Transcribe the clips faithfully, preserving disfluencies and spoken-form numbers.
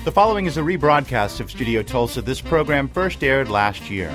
The following is a rebroadcast of Studio Tulsa. This program first aired last year.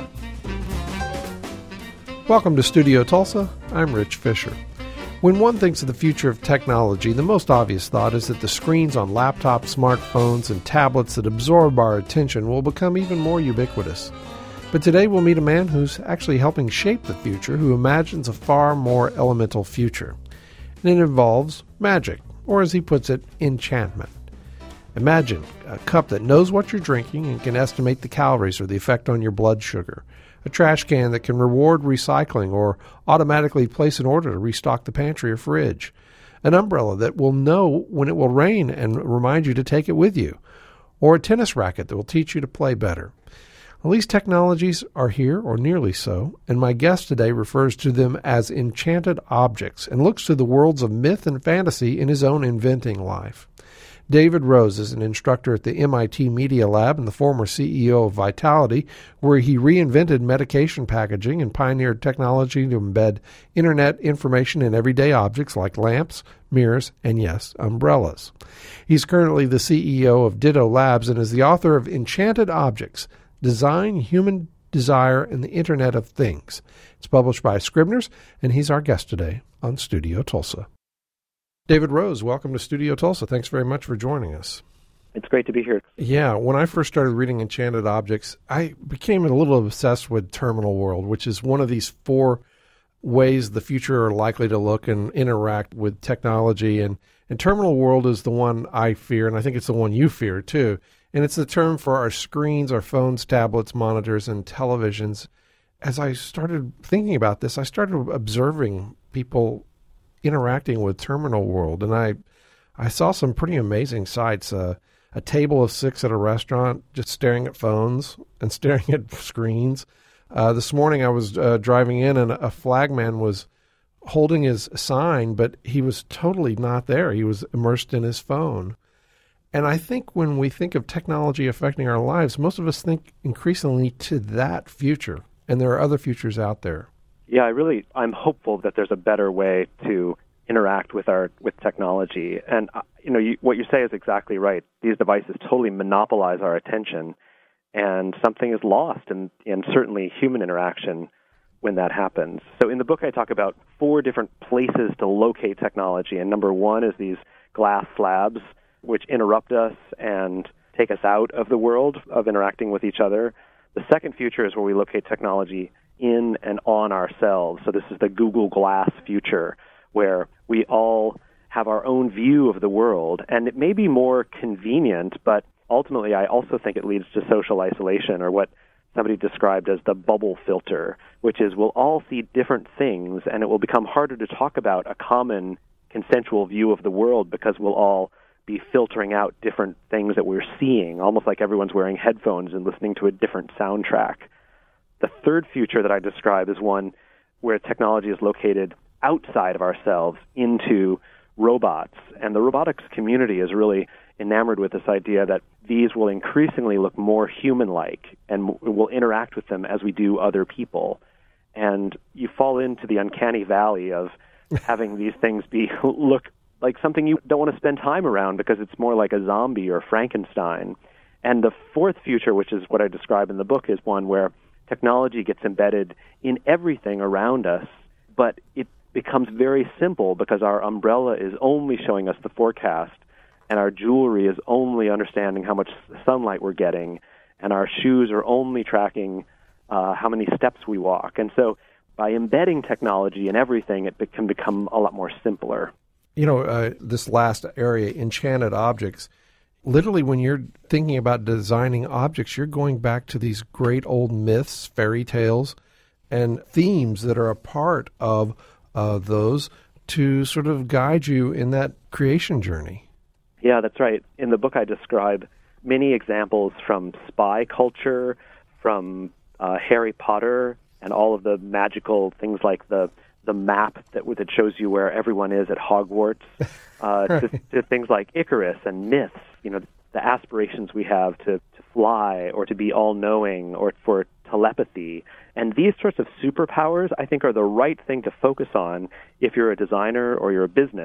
Welcome to Studio Tulsa. I'm Rich Fisher. When one thinks of the future of technology, the most obvious thought is that the screens on laptops, smartphones, and tablets that absorb our attention will become even more ubiquitous. But today we'll meet a man who's actually helping shape the future, who imagines a far more elemental future. And it involves magic, or as he puts it, enchantment. Imagine a cup that knows what you're drinking and can estimate the calories or the effect on your blood sugar. A trash can that can reward recycling or automatically place an order to restock the pantry or fridge. An umbrella that will know when it will rain and remind you to take it with you. Or a tennis racket that will teach you to play better. Well, these technologies are here, or nearly so, and my guest today refers to them as enchanted objects and looks to the worlds of myth and fantasy in his own inventing life. David Rose is an instructor at the M I T Media Lab and the former C E O of Vitality, where he reinvented medication packaging and pioneered technology to embed Internet information in everyday objects like lamps, mirrors, and yes, umbrellas. He's currently the C E O of Ditto Labs and is the author of Enchanted Objects, Design, Human Desire, and the Internet of Things. It's published by Scribner's, and he's our guest today on Studio Tulsa. David Rose, welcome to Studio Tulsa. Thanks very much for joining us. It's great to be here. Yeah, when I first started reading Enchanted Objects, I became a little obsessed with Terminal World, which is one of these four ways the future are likely to look and interact with technology. And, and Terminal World is the one I fear, and I think it's the one you fear too. And it's the term for our screens, our phones, tablets, monitors, and televisions. As I started thinking about this, I started observing people interacting with Terminal World, and I I saw some pretty amazing sights. Uh, a table of six at a restaurant just staring at phones and staring at screens. Uh, this morning I was uh, driving in, and a flagman was holding his sign, but he was totally not there. He was immersed in his phone. And I think when we think of technology affecting our lives, most of us think increasingly to that future, and there are other futures out there. Yeah, I really, I'm hopeful that there's a better way to interact with our with technology. And, uh, you know, you, what you say is exactly right. These devices totally monopolize our attention, and something is lost in, in certainly human interaction when that happens. So in the book, I talk about four different places to locate technology. And number one is these glass slabs, which interrupt us and take us out of the world of interacting with each other. The second future is where we locate technology in and on ourselves. So this is the Google Glass future, where we all have our own view of the world. And it may be more convenient, but ultimately I also think it leads to social isolation, or what somebody described as the bubble filter, which is we'll all see different things, and it will become harder to talk about a common consensual view of the world because we'll all be filtering out different things that we're seeing, almost like everyone's wearing headphones and listening to a different soundtrack. The third future that I describe is one where technology is located outside of ourselves into robots. And the robotics community is really enamored with this idea that these will increasingly look more human-like, and we'll interact with them as we do other people. And you fall into the uncanny valley of having these things be look like something you don't want to spend time around because it's more like a zombie or Frankenstein. And the fourth future, which is what I describe in the book, is one where technology gets embedded in everything around us, but it becomes very simple because our umbrella is only showing us the forecast, and our jewelry is only understanding how much sunlight we're getting, and our shoes are only tracking uh, how many steps we walk. And so by embedding technology in everything, it be- can become a lot more simpler. You know, uh, this last area, enchanted objects, literally when you're thinking about designing objects, you're going back to these great old myths, fairy tales, and themes that are a part of uh, those to sort of guide you in that creation journey. Yeah, that's right. In the book, I describe many examples from spy culture, from uh, Harry Potter, and all of the magical things like the the map that that shows you where everyone is at Hogwarts, uh, right. to, to things like Icarus and myths, you know, the aspirations we have to, to fly or to be all-knowing or for telepathy. And these sorts of superpowers, I think, are the right thing to focus on if you're a designer or you're a business,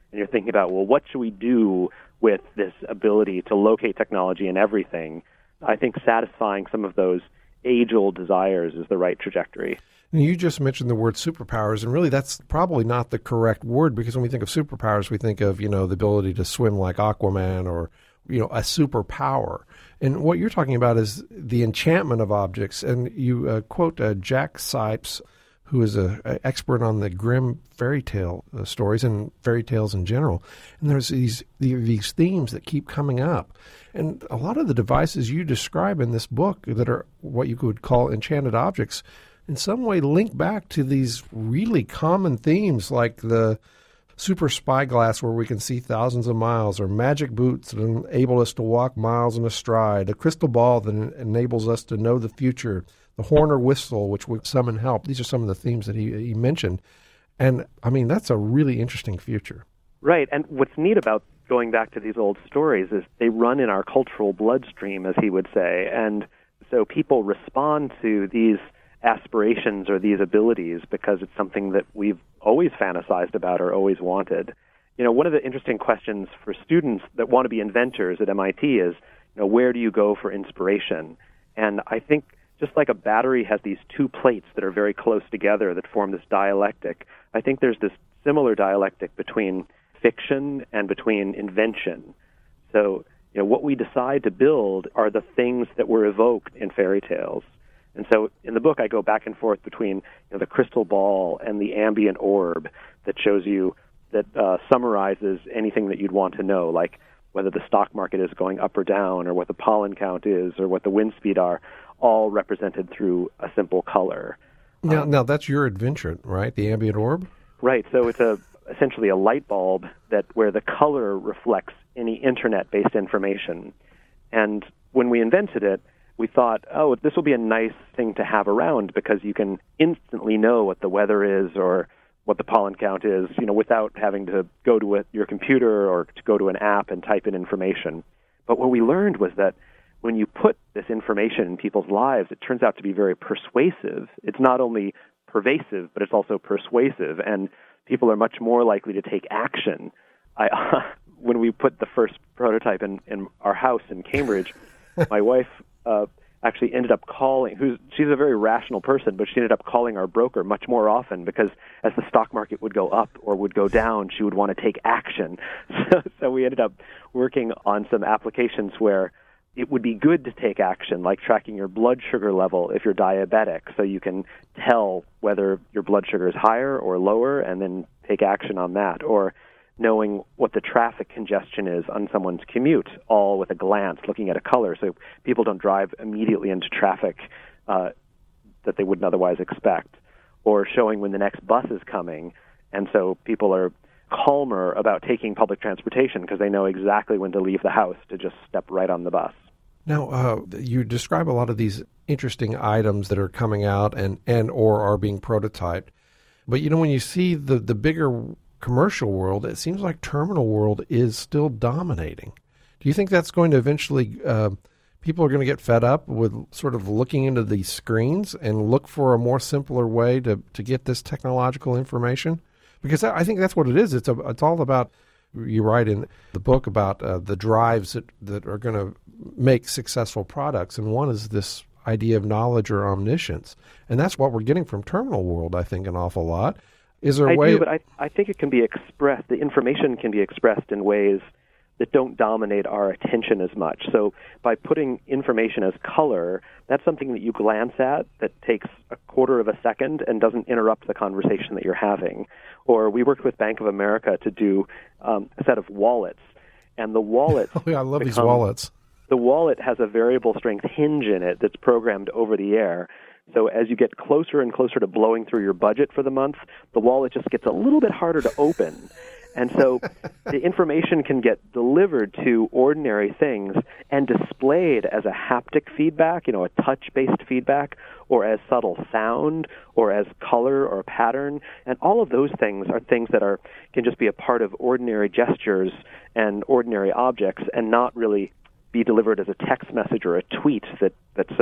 and you're thinking about, well, what should we do with this ability to locate technology in everything, I think satisfying some of those age-old desires is the right trajectory. And you just mentioned the word superpowers, and really that's probably not the correct word, because when we think of superpowers, we think of, you know, the ability to swim like Aquaman or, you know, a superpower. And what you're talking about is the enchantment of objects. And you uh, quote uh, Jack Sipes, who is an expert on the Grimm fairy tale uh, stories and fairy tales in general. And there's these these themes that keep coming up. And a lot of the devices you describe in this book that are what you could call enchanted objects in some way link back to these really common themes, like the super spyglass where we can see thousands of miles, or magic boots that enable us to walk miles in a stride, a crystal ball that enables us to know the future, the horn or whistle, which would summon help. These are some of the themes that he, he mentioned. And, I mean, that's a really interesting future. Right. And what's neat about going back to these old stories is they run in our cultural bloodstream, as he would say. And so people respond to these aspirations or these abilities because it's something that we've always fantasized about or always wanted. You know, one of the interesting questions for students that want to be inventors at M I T is, you know, where do you go for inspiration? And I think just like a battery has these two plates that are very close together that form this dialectic, I think there's this similar dialectic between fiction and between invention. So, you know, what we decide to build are the things that were evoked in fairy tales. And so in the book, I go back and forth between, you know, the crystal ball and the ambient orb that shows you, that uh, summarizes anything that you'd want to know, like whether the stock market is going up or down, or what the pollen count is, or what the wind speed are, all represented through a simple color. Now, um, now that's your invention, right? The ambient orb? Right. So it's a essentially a light bulb that where the color reflects any internet-based information. And when we invented it, we thought, oh, this will be a nice thing to have around because you can instantly know what the weather is or what the pollen count is, you know, without having to go to a, your computer or to go to an app and type in information. But what we learned was that when you put this information in people's lives, it turns out to be very persuasive. It's not only pervasive, but it's also persuasive, and people are much more likely to take action. I, uh, when we put the first prototype in, in our house in Cambridge, my wife Uh, actually ended up calling, who's, she's a very rational person, but she ended up calling our broker much more often because as the stock market would go up or would go down, she would want to take action. So, so we ended up working on some applications where it would be good to take action, like tracking your blood sugar level if you're diabetic, so you can tell whether your blood sugar is higher or lower and then take action on that, or knowing what the traffic congestion is on someone's commute, all with a glance, looking at a color, so people don't drive immediately into traffic uh, that they wouldn't otherwise expect, or showing when the next bus is coming, and so people are calmer about taking public transportation because they know exactly when to leave the house to just step right on the bus. Now, uh, you describe a lot of these interesting items that are coming out and, and or are being prototyped, but, you know, when you see the, the bigger commercial world, it seems like terminal world is still dominating. Do you think that's going to eventually, uh, people are going to get fed up with sort of looking into these screens and look for a more simpler way to, to get this technological information? Because I think that's what it is. It's a, it's all about, you write in the book about uh, the drives that, that are going to make successful products, and one is this idea of knowledge or omniscience. And that's what we're getting from terminal world, I think, an awful lot. Is there a I way? do, but I, I think it can be expressed, the information can be expressed in ways that don't dominate our attention as much. So by putting information as color, that's something that you glance at that takes a quarter of a second and doesn't interrupt the conversation that you're having. Or we worked with Bank of America to do um, a set of wallets, and the wallet oh, yeah, I love become, these wallets. The wallet has a variable strength hinge in it that's programmed over the air. So as you get closer and closer to blowing through your budget for the month, the wallet just gets a little bit harder to open. And so the information can get delivered to ordinary things and displayed as a haptic feedback, you know, a touch-based feedback, or as subtle sound, or as color or pattern. And all of those things are things that are can just be a part of ordinary gestures and ordinary objects and not really be delivered as a text message or a tweet that, that's so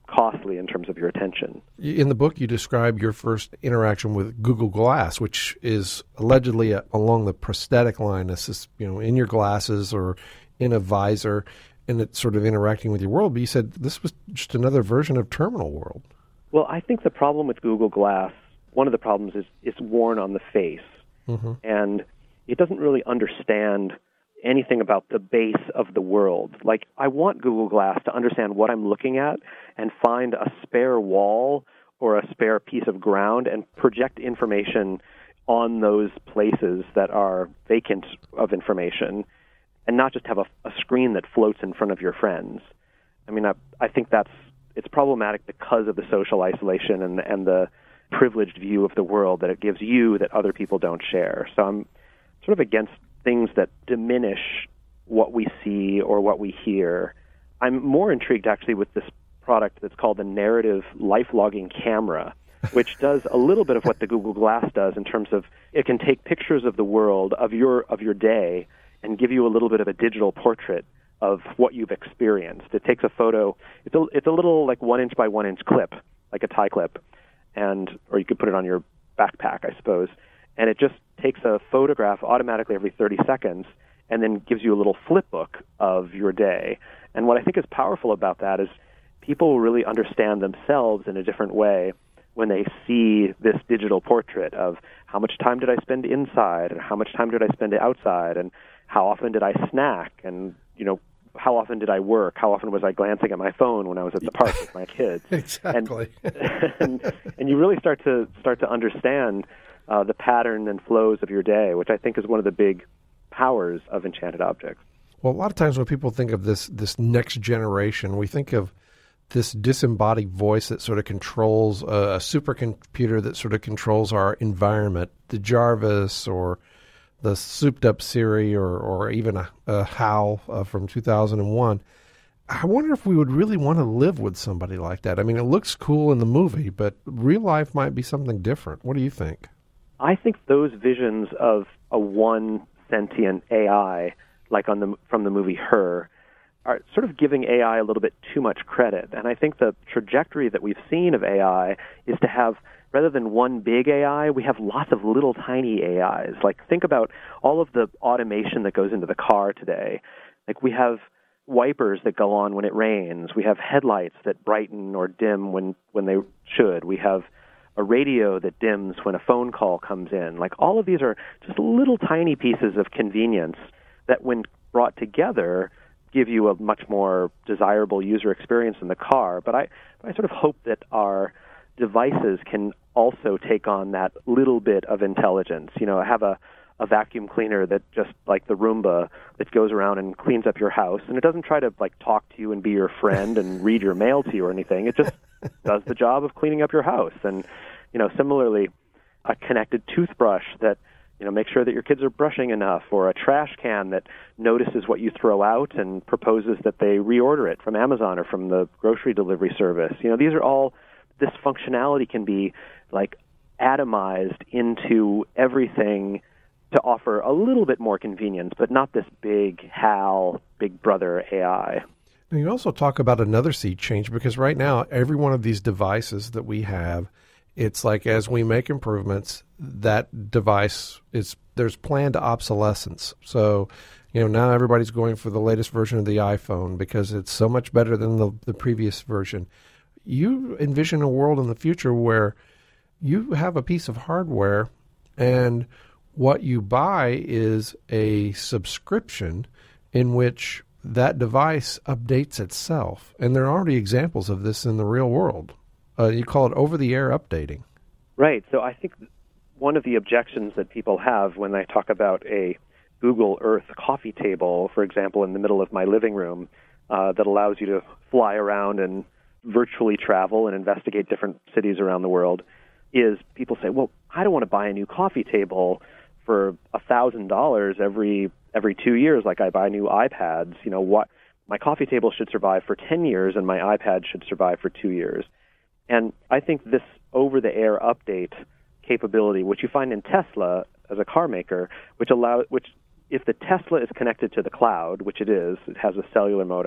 costly in terms of your attention. In the book, you describe your first interaction with Google Glass, which is allegedly a, along the prosthetic line. This is, you know, in your glasses or in a visor, and it's sort of interacting with your world. But you said this was just another version of Terminal World. Well, I think the problem with Google Glass, one of the problems is it's worn on the face, mm-hmm. and it doesn't really understand anything about the base of the world. Like, I want Google Glass to understand what I'm looking at and find a spare wall or a spare piece of ground and project information on those places that are vacant of information, and not just have a, a screen that floats in front of your friends. I mean, I, I think that's it's problematic because of the social isolation and, and the privileged view of the world that it gives you that other people don't share. So I'm sort of against things that diminish what we see or what we hear. I'm more intrigued actually with this product that's called the Narrative Life Logging Camera, which does a little bit of what the Google Glass does in terms of it can take pictures of the world, of your of your day, and give you a little bit of a digital portrait of what you've experienced. It takes a photo. It's a, it's a little like one inch by one inch clip, like a tie clip, and or you could put it on your backpack, I suppose. And it just takes a photograph automatically every thirty seconds and then gives you a little flip book of your day. And what I think is powerful about that is people really understand themselves in a different way when they see this digital portrait of how much time did I spend inside and how much time did I spend outside and how often did I snack and, you know, how often did I work? How often was I glancing at my phone when I was at the park with my kids? Exactly. And, and, and you really start to start to understand Uh, the pattern and flows of your day, which I think is one of the big powers of enchanted objects. Well, a lot of times when people think of this this next generation, we think of this disembodied voice that sort of controls a, a supercomputer that sort of controls our environment, the Jarvis or the souped-up Siri or, or even a, a HAL uh, from two thousand one. I wonder if we would really want to live with somebody like that. I mean, it looks cool in the movie, but real life might be something different. What do you think? I think those visions of a one sentient A I, like on the from the movie Her, are sort of giving A I a little bit too much credit. And I think the trajectory that we've seen of A I is to have, rather than one big A I, we have lots of little tiny A Is. Like, think about all of the automation that goes into the car today. Like, we have wipers that go on when it rains. We have headlights that brighten or dim when, when they should. We have a radio that dims when a phone call comes in. Like, all of these are just little tiny pieces of convenience that, when brought together, give you a much more desirable user experience in the car. But I, I sort of hope that our devices can also take on that little bit of intelligence. You know, have a, a vacuum cleaner that just, like the Roomba, that goes around and cleans up your house. And it doesn't try to, like, talk to you and be your friend and read your mail to you or anything. It just does the job of cleaning up your house. And, you know, similarly, a connected toothbrush that, you know, make sure that your kids are brushing enough, or a trash can that notices what you throw out and proposes that they reorder it from Amazon or from the grocery delivery service. You know, these are all, this functionality can be, like, atomized into everything to offer a little bit more convenience, but not this big HAL, big brother A I. And you also talk about another sea change, because right now, every one of these devices that we have, it's like as we make improvements, that device is, there's planned obsolescence. So, you know, now everybody's going for the latest version of the iPhone because it's so much better than the, the previous version. You envision a world in the future where you have a piece of hardware and what you buy is a subscription in which that device updates itself. And there are already examples of this in the real world. Uh, you call it over-the-air updating. Right. So I think one of the objections that people have when they talk about a Google Earth coffee table, for example, in the middle of my living room, uh, that allows you to fly around and virtually travel and investigate different cities around the world, is people say, well, I don't want to buy a new coffee table for one thousand dollars every every two years like I buy new iPads. You know, what my coffee table should survive for ten years and my iPad should survive for two years. And I think this over-the-air update capability, which you find in Tesla as a car maker, which allow, which if the Tesla is connected to the cloud, which it is, it has a cellular modem,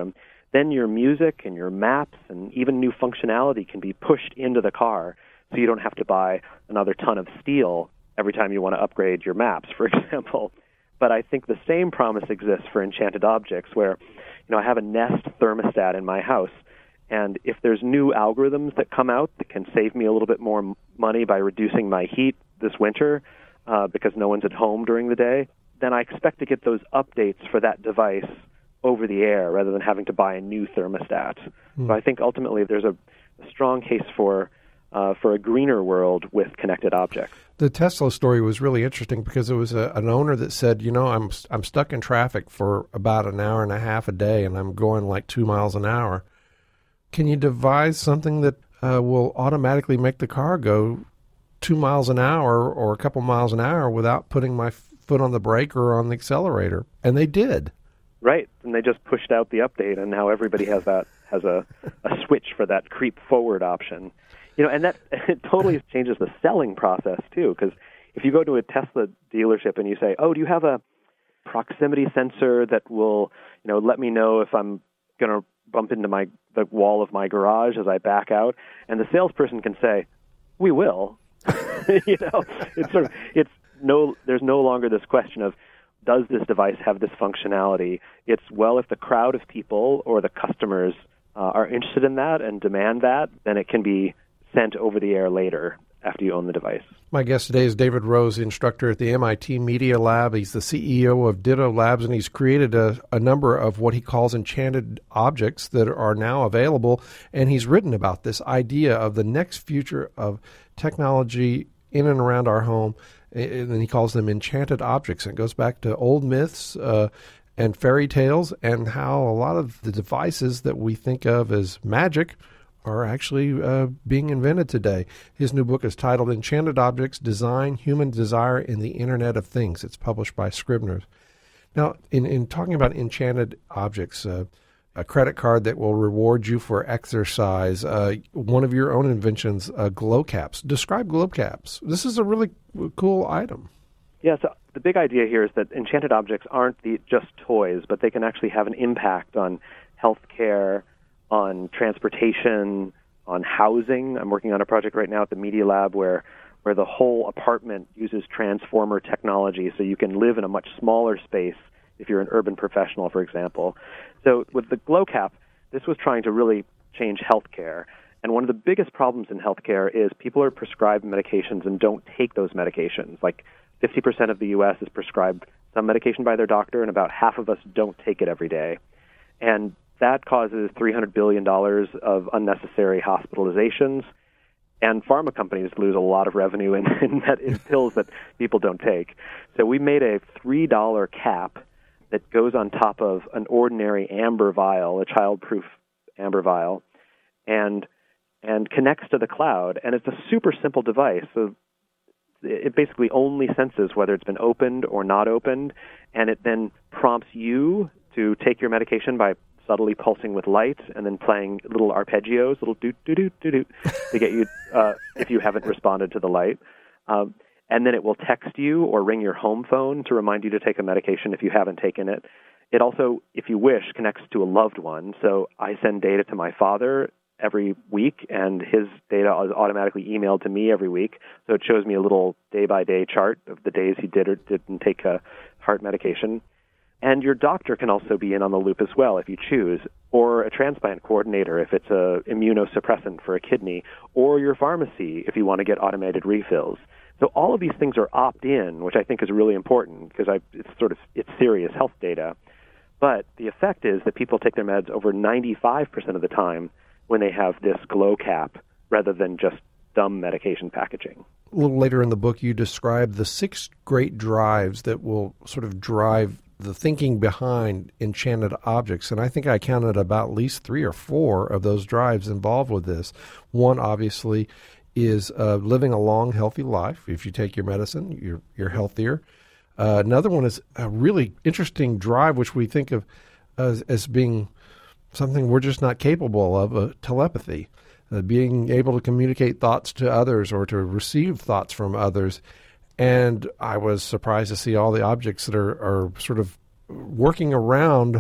then your music and your maps and even new functionality can be pushed into the car, so you don't have to buy another ton of steel every time you want to upgrade your maps, for example. But I think the same promise exists for enchanted objects where, you know, I have a Nest thermostat in my house, and if there's new algorithms that come out that can save me a little bit more money by reducing my heat this winter uh, because no one's at home during the day, then I expect to get those updates for that device over the air rather than having to buy a new thermostat. Mm. So I think ultimately there's a, a strong case for uh, for a greener world with connected objects. The Tesla story was really interesting because it was a, an owner that said, you know, I'm I'm stuck in traffic for about an hour and a half a day, and I'm going like two miles an hour. Can you devise something that uh, will automatically make the car go two miles an hour or a couple miles an hour without putting my foot on the brake or on the accelerator? And they did. Right, and they just pushed out the update, and now everybody has that has a, a switch for that creep forward option. You know, and that it totally changes the selling process too. Because if you go to a Tesla dealership and you say, "Oh, do you have a proximity sensor that will, you know, let me know if I'm going to bump into my the wall of my garage as I back out?" And the salesperson can say, "We will." You know, it's sort of it's no. There's no longer this question of, does this device have this functionality? It's, well, if the crowd of people or the customers uh, are interested in that and demand that, then it can be sent over the air later after you own the device. My guest today is David Rose, instructor at the M I T Media Lab. He's the C E O of Ditto Labs, and he's created a, a number of what he calls enchanted objects that are now available, and he's written about this idea of the next future of technology in and around our home, and he calls them enchanted objects. And it goes back to old myths uh, and fairy tales and how a lot of the devices that we think of as magic are actually uh, being invented today. His new book is titled Enchanted Objects, Design, Human Desire in the Internet of Things. It's published by Scribner's. Now, in, in talking about enchanted objects, uh, a credit card that will reward you for exercise, uh, one of your own inventions, uh, glow caps. Describe glow caps. This is a really cool item. Yeah, so the big idea here is that enchanted objects aren't the, just toys, but they can actually have an impact on healthcare, on transportation, on housing. I'm working on a project right now at the Media Lab where where the whole apartment uses transformer technology, so you can live in a much smaller space if you're an urban professional, for example. So with the glow cap, this was trying to really change healthcare. And one of the biggest problems in healthcare is people are prescribed medications and don't take those medications. Like fifty percent of the U S is prescribed some medication by their doctor, and about half of us don't take it every day. And that causes three hundred billion dollars of unnecessary hospitalizations, and pharma companies lose a lot of revenue in, in, that, in pills that people don't take. So we made a three dollar cap that goes on top of an ordinary amber vial, a child-proof amber vial, and and connects to the cloud. And it's a super simple device. So it basically only senses whether it's been opened or not opened, and it then prompts you to take your medication by subtly pulsing with light and then playing little arpeggios, little doot-doot-doot-doot, to get you, uh, if you haven't responded to the light. Um, and then it will text you or ring your home phone to remind you to take a medication if you haven't taken it. It also, if you wish, connects to a loved one. So I send data to my father every week, and his data is automatically emailed to me every week. So it shows me a little day-by-day chart of the days he did or didn't take a heart medication. And your doctor can also be in on the loop as well if you choose, or a transplant coordinator if it's a immunosuppressant for a kidney, or your pharmacy if you want to get automated refills. So all of these things are opt-in, which I think is really important because I, it's sort of it's serious health data. But the effect is that people take their meds over ninety-five percent of the time when they have this glow cap rather than just dumb medication packaging. A little later in the book, you describe the six great drives that will sort of drive the thinking behind enchanted objects. And I think I counted about at least three or four of those drives involved with this. One, obviously, is uh, living a long, healthy life. If you take your medicine, you're, you're healthier. Uh, another one is a really interesting drive, which we think of as, as being something we're just not capable of, uh, telepathy, uh, being able to communicate thoughts to others or to receive thoughts from others. And I was surprised to see all the objects that are, are sort of working around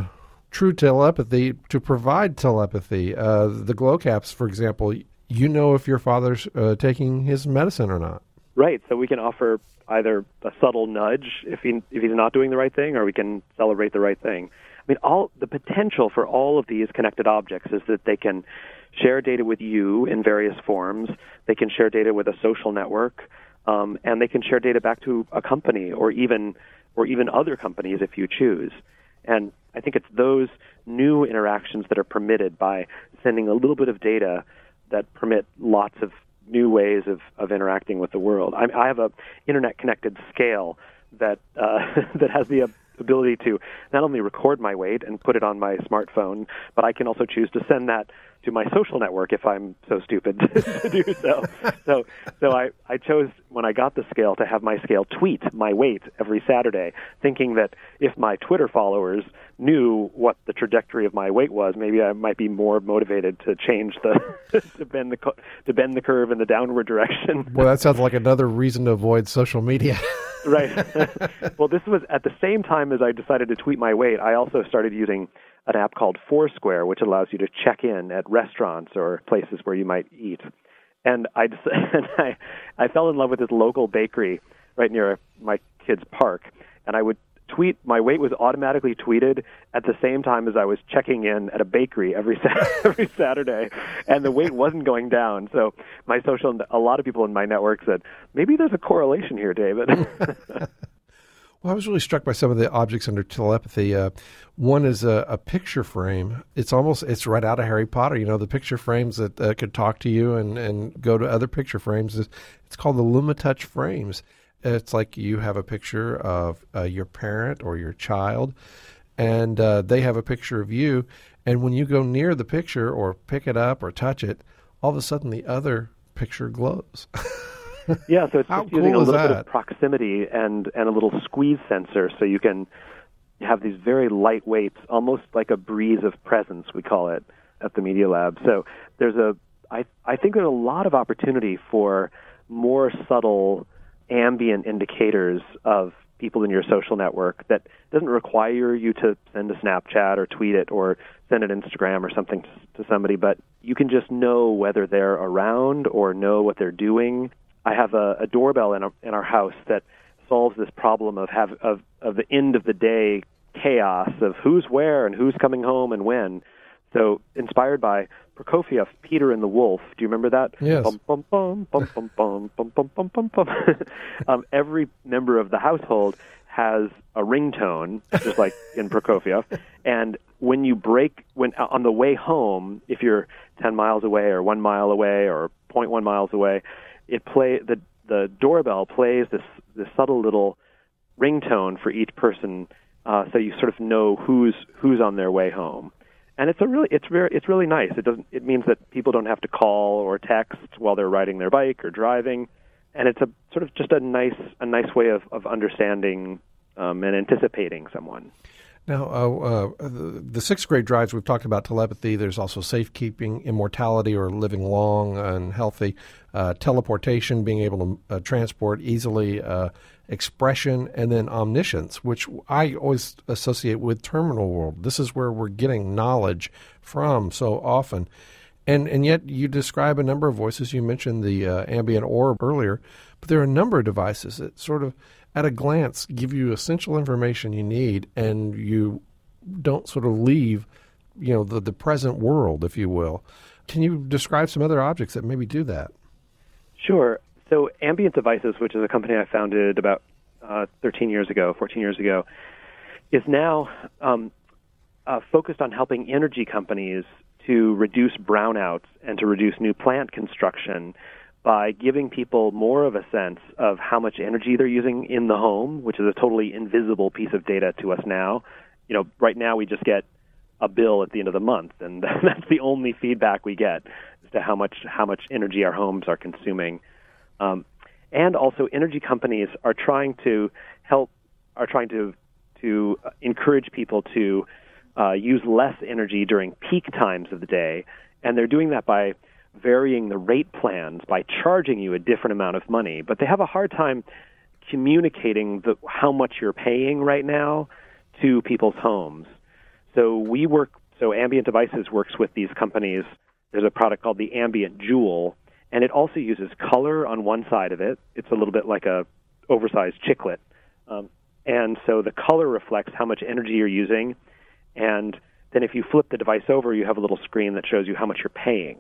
true telepathy to provide telepathy. Uh, the glow caps, for example, you know if your father's uh, taking his medicine or not. Right. So we can offer either a subtle nudge if he if he's not doing the right thing, or we can celebrate the right thing. I mean, all the potential for all of these connected objects is that they can share data with you in various forms. They can share data with a social network, um, and they can share data back to a company or even or even other companies if you choose. And I think it's those new interactions that are permitted by sending a little bit of data that permit lots of new ways of, of interacting with the world. I, I have a internet-connected scale that uh, that has the ability to not only record my weight and put it on my smartphone, but I can also choose to send that to my social network if I'm so stupid to do so. So, so I, I chose when I got the scale to have my scale tweet my weight every Saturday, thinking that if my Twitter followers knew what the trajectory of my weight was, maybe I might be more motivated to change the to bend the to bend the curve in the downward direction. Well, that sounds like another reason to avoid social media. Right. Well, this was at the same time as I decided to tweet my weight. I also started using an app called Foursquare, which allows you to check in at restaurants or places where you might eat. And I, just, and I, I fell in love with this local bakery right near my kid's park, and I would tweet, my weight was automatically tweeted at the same time as I was checking in at a bakery every every Saturday, and the weight wasn't going down. So my social, a lot of people in my network said, maybe there's a correlation here, David. Well, I was really struck by some of the objects under telepathy. Uh, one is a, a picture frame. It's almost, it's right out of Harry Potter. You know, the picture frames that uh, could talk to you and, and go to other picture frames. It's called the LumaTouch frames. It's like you have a picture of uh, your parent or your child, and uh, they have a picture of you. And when you go near the picture or pick it up or touch it, all of a sudden the other picture glows. Yeah, so it's How just using cool a is little that? bit of proximity and, and a little squeeze sensor, so you can have these very light weights, almost like a breeze of presence, we call it, at the Media Lab. So there's a, I, I think there's a lot of opportunity for more subtle ambient indicators of people in your social network that doesn't require you to send a Snapchat or tweet it or send an Instagram or something to, to somebody, but you can just know whether they're around or know what they're doing. I have a, a doorbell in, a, in our house that solves this problem of, have, of of the end of the day chaos of who's where and who's coming home and when. So inspired by Prokofiev, Peter and the Wolf. Do you remember that? Yes. Bum, bum, bum, bum, bum, bum, bum, bum, bum, bum, bum. um, every member of the household has a ringtone, just like in Prokofiev. And when you break, when on the way home, if you're ten miles away or one mile away or zero point one miles away, it play the the doorbell plays this this subtle little ringtone for each person, uh, so you sort of know who's who's on their way home. And it's a really it's very it's really nice. It doesn't it means that people don't have to call or text while they're riding their bike or driving, and it's a sort of just a nice a nice way of of understanding um, and anticipating someone. Now, uh, uh, the, the sixth grade drives, we've talked about telepathy. There's also safekeeping, immortality, or living long and healthy, uh, teleportation, being able to uh, transport easily, uh, expression, and then omniscience, which I always associate with terminal world. This is where we're getting knowledge from so often. And and yet you describe a number of voices. You mentioned the uh, ambient orb earlier, but there are a number of devices that sort of, at a glance, give you essential information you need, and you don't sort of leave, you know, the, the present world, if you will. Can you describe some other objects that maybe do that? Sure. So Ambient Devices, which is a company I founded about uh, thirteen years ago, fourteen years ago, is now um, uh, focused on helping energy companies to reduce brownouts and to reduce new plant construction by giving people more of a sense of how much energy they're using in the home, which is a totally invisible piece of data to us now. You know, right now we just get a bill at the end of the month, and that's the only feedback we get as to how much how much energy our homes are consuming. Um, and also, energy companies are trying to help, are trying to to encourage people to uh, use less energy during peak times of the day, and they're doing that by varying the rate plans, by charging you a different amount of money. But they have a hard time communicating the, how much you're paying right now to people's homes. So we work, so Ambient Devices works with these companies. There's a product called the Ambient Joule, and it also uses color on one side of it. It's a little bit like a oversized chiclet. Um, and so the color reflects how much energy you're using, and then if you flip the device over, you have a little screen that shows you how much you're paying.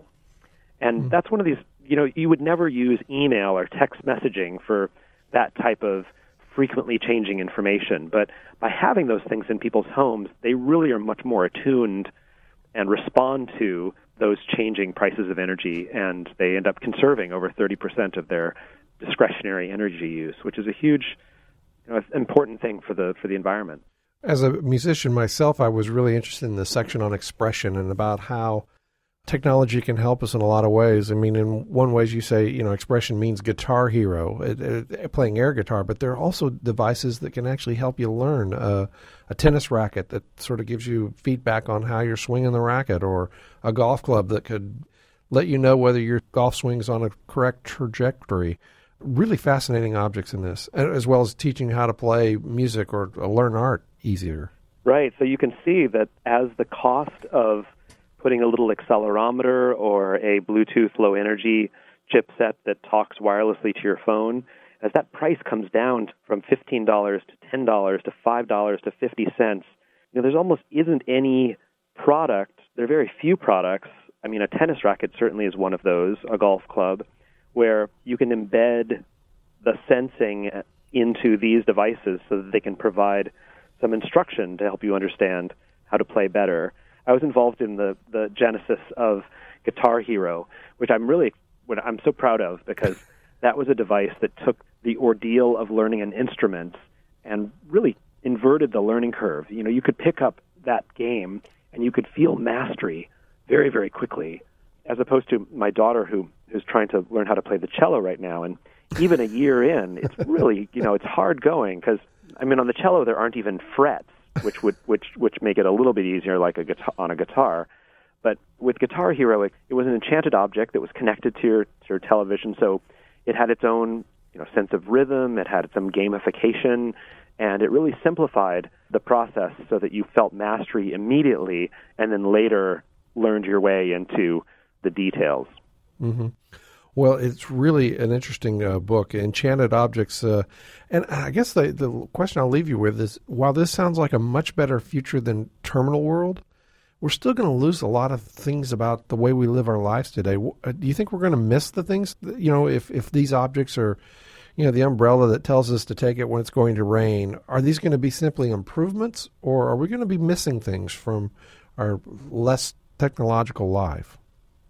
And mm-hmm. that's one of these, you know, you would never use email or text messaging for that type of frequently changing information. But by having those things in people's homes, they really are much more attuned and respond to those changing prices of energy, and they end up conserving over thirty percent of their discretionary energy use, which is a huge, you know, important thing for the for the environment. As a musician myself, I was really interested in the section on expression and about how technology can help us in a lot of ways. I mean, in one way, you say, you know, expression means Guitar Hero, it, it, playing air guitar, but there are also devices that can actually help you learn. Uh, a tennis racket that sort of gives you feedback on how you're swinging the racket, or a golf club that could let you know whether your golf swing's on a correct trajectory. Really fascinating objects in this, as well as teaching how to play music or learn art easier. Right. So you can see that as the cost of putting a little accelerometer or a Bluetooth low-energy chipset that talks wirelessly to your phone, as that price comes down from fifteen dollars to ten dollars to five dollars to fifty cents, you know, there's almost isn't any product. There are very few products. I mean, a tennis racket certainly is one of those, a golf club, where you can embed the sensing into these devices so that they can provide some instruction to help you understand how to play better. I was involved in the, the genesis of Guitar Hero, which I'm really what I'm so proud of, because that was a device that took the ordeal of learning an instrument and really inverted the learning curve. You know, you could pick up that game and you could feel mastery very, very quickly, as opposed to my daughter who who's trying to learn how to play the cello right now. And even a year in, it's really, you know, it's hard going, because, I mean, on the cello there aren't even frets, which would which which make it a little bit easier, like a guitar, on a guitar. But with Guitar Hero, it, it was an enchanted object that was connected to your to your television, so it had its own, you know, sense of rhythm. It had its own gamification, and it really simplified the process so that you felt mastery immediately, and then later learned your way into the details. Mm-hmm. Well, it's really an interesting uh, book, Enchanted Objects. Uh, and I guess the, the question I'll leave you with is, while this sounds like a much better future than Terminal World, we're still going to lose a lot of things about the way we live our lives today. Do you think we're going to miss the things, that, you know, if, if these objects are, you know, the umbrella that tells us to take it when it's going to rain, are these going to be simply improvements, or are we going to be missing things from our less technological life?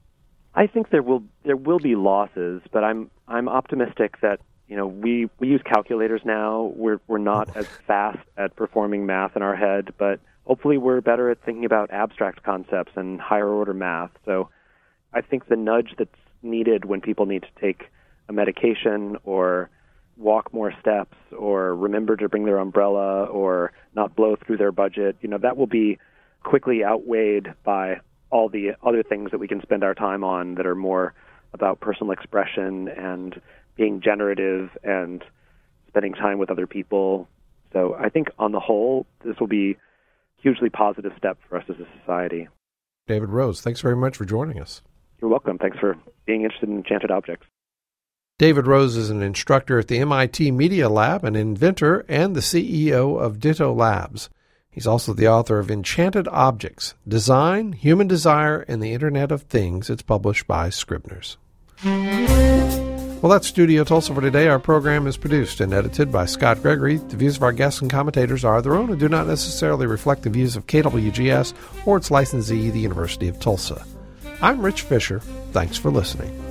I think there will there will be losses, but I'm I'm optimistic that, you know, we, we use calculators now. We're we're not as fast at performing math in our head, but hopefully we're better at thinking about abstract concepts and higher order math. So I think the nudge that's needed when people need to take a medication or walk more steps or remember to bring their umbrella or not blow through their budget, you know, that will be quickly outweighed by all the other things that we can spend our time on that are more about personal expression and being generative and spending time with other people. So I think on the whole, this will be a hugely positive step for us as a society. David Rose, thanks very much for joining us. You're welcome. Thanks for being interested in enchanted objects. David Rose is an instructor at the M I T Media Lab, an inventor, and the C E O of Ditto Labs. He's also the author of Enchanted Objects, Design, Human Desire, and the Internet of Things. It's published by Scribner's. Well, that's Studio Tulsa for today. Our program is produced and edited by Scott Gregory. The views of our guests and commentators are their own and do not necessarily reflect the views of K W G S or its licensee, the University of Tulsa. I'm Rich Fisher. Thanks for listening.